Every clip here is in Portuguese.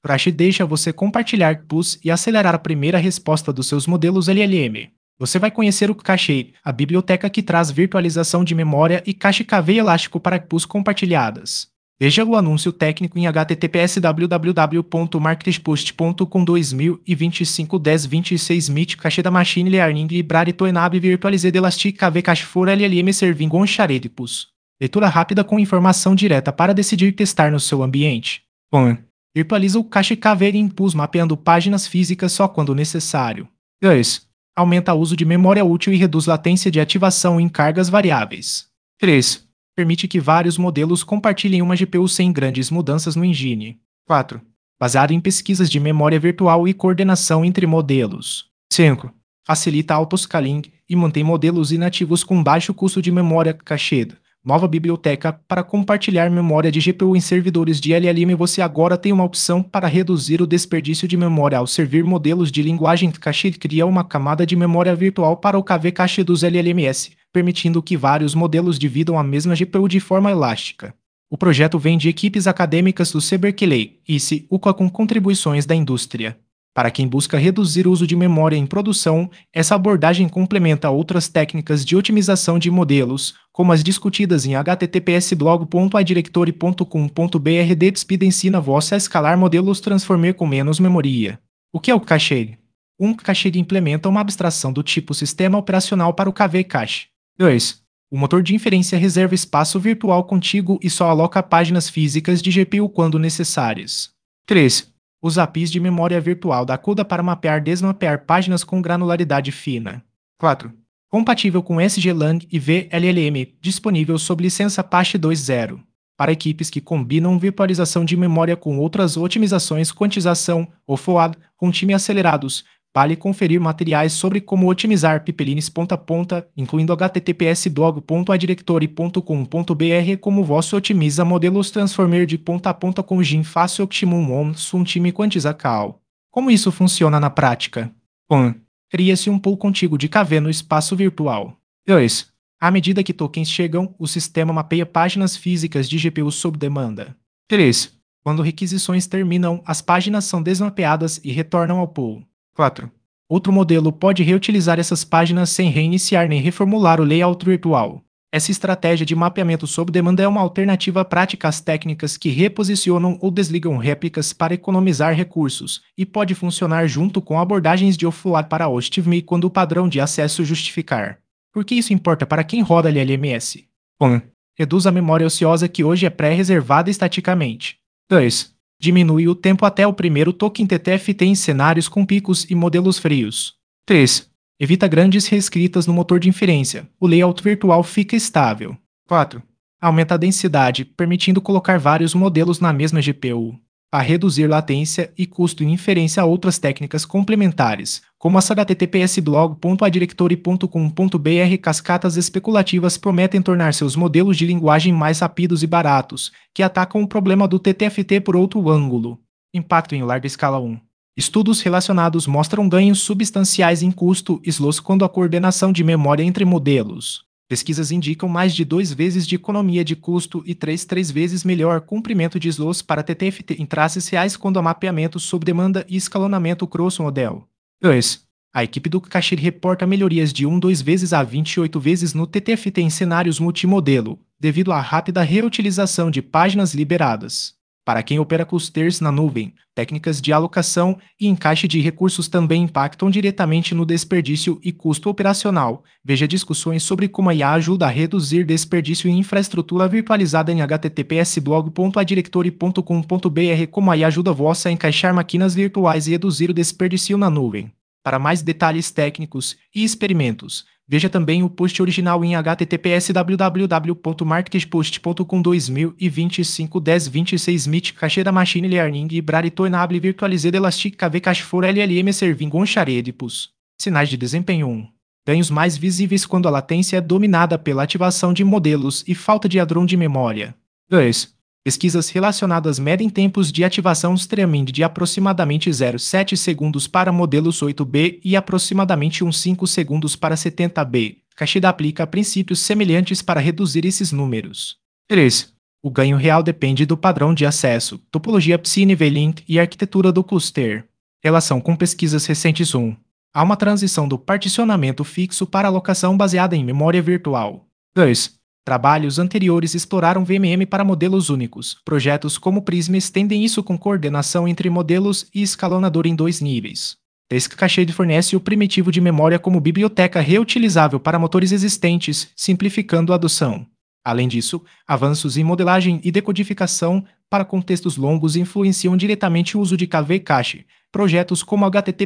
Crash deixa você compartilhar push e acelerar a primeira resposta dos seus modelos LLM. Você vai conhecer o Cache, a biblioteca que traz virtualização de memória e cache KV elástico para push compartilhadas. Veja o anúncio técnico em https www.marketpost.com 2025-10-26 MIT Cache da Machine Learning Library to Enable Virtualized Elastic KV Cache for LLM Serving on Shared Push. Leitura rápida com informação direta para decidir testar no seu ambiente. Bom, virtualiza o cache KV em push mapeando páginas físicas só quando necessário. 2. Aumenta o uso de memória útil e reduz latência de ativação em cargas variáveis. 3. Permite que vários modelos compartilhem uma GPU sem grandes mudanças no engine. 4. Baseado em pesquisas de memória virtual e coordenação entre modelos. 5. Facilita autoscaling e mantém modelos inativos com baixo custo de memória cached. Nova biblioteca para compartilhar memória de GPU em servidores de LLM. Você agora tem uma opção para reduzir o desperdício de memória ao servir modelos de linguagem cache. Cria uma camada de memória virtual para o KV cache dos LLMs, permitindo que vários modelos dividam a mesma GPU de forma elástica. O projeto vem de equipes acadêmicas do Berkeley e UCLA com contribuições da indústria. Para quem busca reduzir o uso de memória em produção, essa abordagem complementa outras técnicas de otimização de modelos, como as discutidas em https://blog.idirectory.com.br. DeepSpeed ensina você a escalar modelos transformer com menos memória. O que é o cache? Um cache implementa uma abstração do tipo sistema operacional para o KV cache. 2. O motor de inferência reserva espaço virtual contíguo e só aloca páginas físicas de GPU quando necessárias. 3. Usa APIs de memória virtual da CUDA para mapear e desmapear páginas com granularidade fina. 4. Compatível com SGLang e VLLM, disponível sob licença Apache 2.0. Para equipes que combinam virtualização de memória com outras otimizações, quantização ou FOAD, com time acelerados, vale conferir materiais sobre como otimizar pipelines ponta a ponta, incluindo https://blog.idirectory.com.br. Como você otimiza modelos transformer de ponta a ponta com Gin Fácil Optimum On Sun Time Quantizacal. Como isso funciona na prática? 1. Cria-se um pool contíguo de KV no espaço virtual. 2. À medida que tokens chegam, o sistema mapeia páginas físicas de GPU sob demanda. 3. Quando requisições terminam, as páginas são desmapeadas e retornam ao pool. 4. Outro modelo pode reutilizar essas páginas sem reiniciar nem reformular o layout virtual. Essa estratégia de mapeamento sob demanda é uma alternativa prática às técnicas que reposicionam ou desligam réplicas para economizar recursos, e pode funcionar junto com abordagens de offload para HostMe quando o padrão de acesso justificar. Por que isso importa para quem roda LLMS? 1. Reduz a memória ociosa que hoje é pré-reservada estaticamente. 2. Diminui o tempo até o primeiro token TTFT em cenários com picos e modelos frios. 3. Evita grandes reescritas no motor de inferência. O layout virtual fica estável. 4. Aumenta a densidade, permitindo colocar vários modelos na mesma GPU. A reduzir latência e custo em inferência a outras técnicas complementares, como as https://blog.idirectory.com.br. Cascatas especulativas prometem tornar seus modelos de linguagem mais rápidos e baratos, que atacam o problema do TTFT por outro ângulo. Impacto em larga escala 1. Estudos relacionados mostram ganhos substanciais em custo e slows quando a coordenação de memória entre modelos. Pesquisas indicam mais de 2 vezes de economia de custo e 3 vezes melhor comprimento de slows para TTFT em traços reais quando há mapeamento sob demanda e escalonamento cross-model. 2. A equipe do Cache reporta melhorias de 2 vezes a 28 vezes no TTFT em cenários multimodelo, devido à rápida reutilização de páginas liberadas. Para quem opera clusters na nuvem, técnicas de alocação e encaixe de recursos também impactam diretamente no desperdício e custo operacional. Veja discussões sobre como a IA ajuda a reduzir desperdício em infraestrutura virtualizada em https://blog.idirectory.com.br. Como a IA ajuda você a encaixar máquinas virtuais e reduzir o desperdício na nuvem. Para mais detalhes técnicos e experimentos, veja também o post original em https://www.marketpost.com 2025-10-26 MIT Cache da Machine Learning Library to Enable Virtualized Elastic KV Cache for LLM Serving on Shared Push. Sinais de desempenho 1. Ganhos mais visíveis quando a latência é dominada pela ativação de modelos e falta de hadron de memória. 2. Pesquisas relacionadas medem tempos de ativação streaming de aproximadamente 0,7 segundos para modelos 8B e aproximadamente 1,5 segundos para 70B. Cache aplica princípios semelhantes para reduzir esses números. 3. O ganho real depende do padrão de acesso, topologia PSI-NVLink e arquitetura do cluster. Relação com pesquisas recentes 1. Há uma transição do particionamento fixo para alocação baseada em memória virtual. 2. Trabalhos anteriores exploraram VMM para modelos únicos. Projetos como Prisma estendem isso com coordenação entre modelos e escalonador em 2 níveis. Task Cached fornece o primitivo de memória como biblioteca reutilizável para motores existentes, simplificando a adoção. Além disso, avanços em modelagem e decodificação para contextos longos influenciam diretamente o uso de KV Cache. Projetos como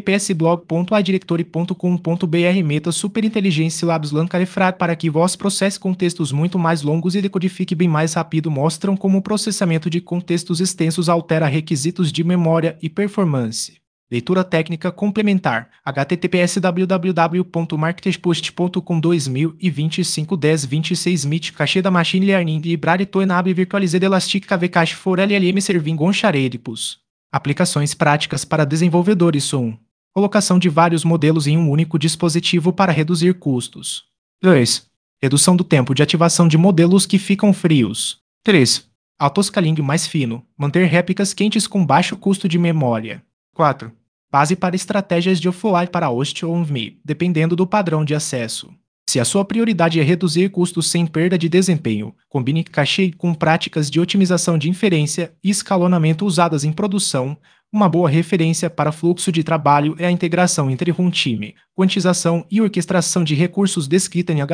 https://blog.idirectory.com.br Meta Superintelligence Labs LAN Califrar para que vós processe contextos muito mais longos e decodifique bem mais rápido mostram como o processamento de contextos extensos altera requisitos de memória e performance. Leitura técnica complementar. https www.marketpost.com 2025-10-26 MIT Cache da Machine Learning Library to Enable Virtualized Elastic KV Cache for LLM Serving on Sharedpus. Aplicações práticas para desenvolvedores 1. Colocação de vários modelos em um único dispositivo para reduzir custos. 2. Redução do tempo de ativação de modelos que ficam frios. 3. Autoscaling mais fino. Manter réplicas quentes com baixo custo de memória. 4. Base para estratégias de offline para host ou VMI, dependendo do padrão de acesso. Se a sua prioridade é reduzir custos sem perda de desempenho, combine cache com práticas de otimização de inferência e escalonamento usadas em produção. Uma boa referência para fluxo de trabalho é a integração entre runtime, quantização e orquestração de recursos descrita em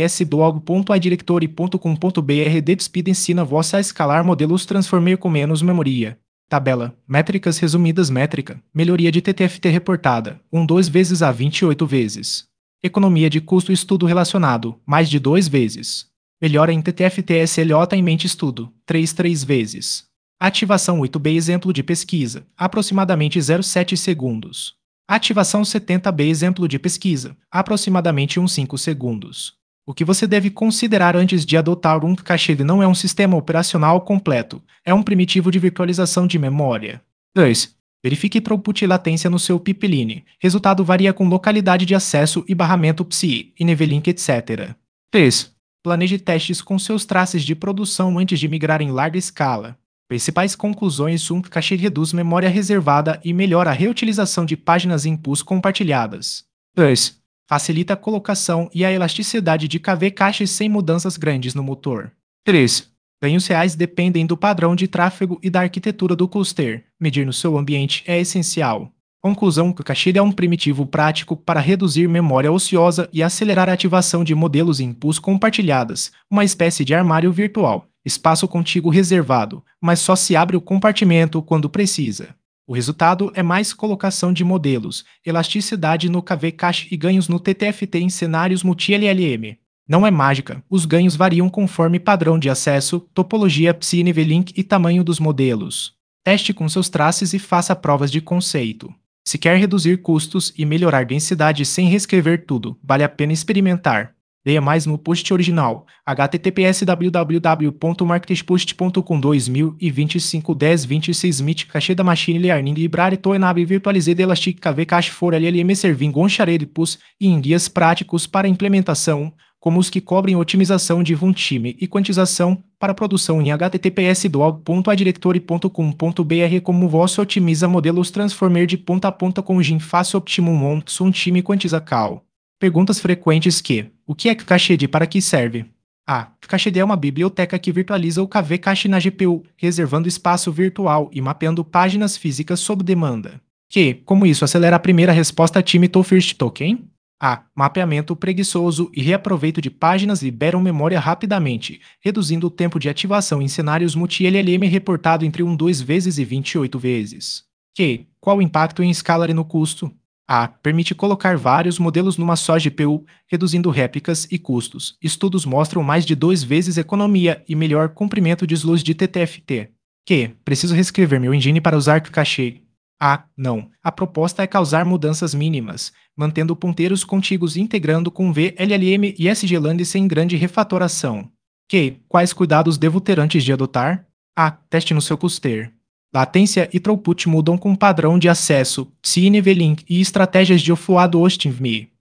https://blog.idirectory.com.br. DeepSpeed ensina você a escalar modelos transformer com menos memória. Tabela. Métricas resumidas. Métrica. Melhoria de TTFT reportada. 2 vezes a 28 vezes. Economia de custo estudo relacionado. Mais de 2 vezes. Melhora em TTFT SLJ em mente estudo. 3 vezes. Ativação 8B exemplo de pesquisa. Aproximadamente 0,7 segundos. Ativação 70B exemplo de pesquisa. Aproximadamente 1,5 segundos. O que você deve considerar antes de adotar um cache não é um sistema operacional completo, é um primitivo de virtualização de memória. 2. Verifique throughput e latência no seu pipeline. Resultado varia com localidade de acesso e barramento PSI, NVLink, etc. 3. Planeje testes com seus traces de produção antes de migrar em larga escala. Principais conclusões: um cache reduz memória reservada e melhora a reutilização de páginas impulse compartilhadas. 2. Facilita a colocação e a elasticidade de KV Cache sem mudanças grandes no motor. 3. Ganhos reais dependem do padrão de tráfego e da arquitetura do cluster. Medir no seu ambiente é essencial. Conclusão: o cache é um primitivo prático para reduzir memória ociosa e acelerar a ativação de modelos impulse compartilhadas, uma espécie de armário virtual, espaço contíguo reservado, mas só se abre o compartimento quando precisa. O resultado é mais colocação de modelos, elasticidade no KV Cache e ganhos no TTFT em cenários multi-LLM. Não é mágica, os ganhos variam conforme padrão de acesso, topologia PSI-NVLink e tamanho dos modelos. Teste com seus traces e faça provas de conceito. Se quer reduzir custos e melhorar densidade sem reescrever tudo, vale a pena experimentar. Leia mais no post original, https www.marketpost.com 2025-10-26 MIT Cache da Machine Learning Library to Enable Virtualized Elastic KV Cache for LLM Serving on Sharedpus e em guias práticos para implementação, como os que cobrem otimização de runtime e quantização para produção em https://blog.idirectory.com.br. Como você otimiza modelos transformer de ponta a ponta com GIN Fácil Optimum On Runtime Quantiza Cal. Perguntas frequentes o que é Cached e para que serve? A. Cached é uma biblioteca que virtualiza o KV Cache na GPU, reservando espaço virtual e mapeando páginas físicas sob demanda. Q. Como isso acelera a primeira resposta Time to First Token? A. Mapeamento preguiçoso e reaproveito de páginas liberam memória rapidamente, reduzindo o tempo de ativação em cenários multi-LLM reportado entre 2 vezes e 28 vezes. Q. Qual o impacto em escala e no custo? A. Permite colocar vários modelos numa só GPU, reduzindo réplicas e custos. Estudos mostram mais de 2 vezes economia e melhor comprimento de slows de TTFT. Q. Preciso reescrever meu engine para usar cache? A. Não. A proposta é causar mudanças mínimas, mantendo ponteiros contíguos e integrando com VLLM e SGLand sem grande refatoração. Q. Quais cuidados devo ter antes de adotar? A. Teste no seu cluster. Latência e throughput mudam com padrão de acesso, PSI-NVLink e estratégias de offload hosting VMI.